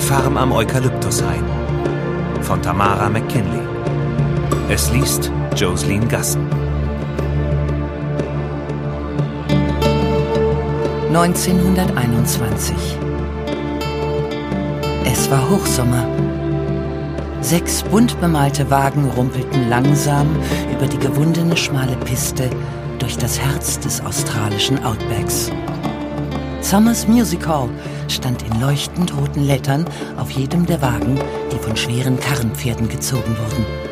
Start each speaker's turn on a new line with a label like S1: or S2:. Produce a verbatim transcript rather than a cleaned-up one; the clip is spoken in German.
S1: Farm am Eukalyptushain von Tamara McKinley. Es liest Jocelyn Gassen.
S2: neunzehnhunderteinundzwanzig. Es war Hochsommer. Sechs bunt bemalte Wagen rumpelten langsam über die gewundene schmale Piste durch das Herz des australischen Outbacks. Summers Music Hall stand in leuchtend roten Lettern auf jedem der Wagen, die von schweren Karrenpferden gezogen wurden.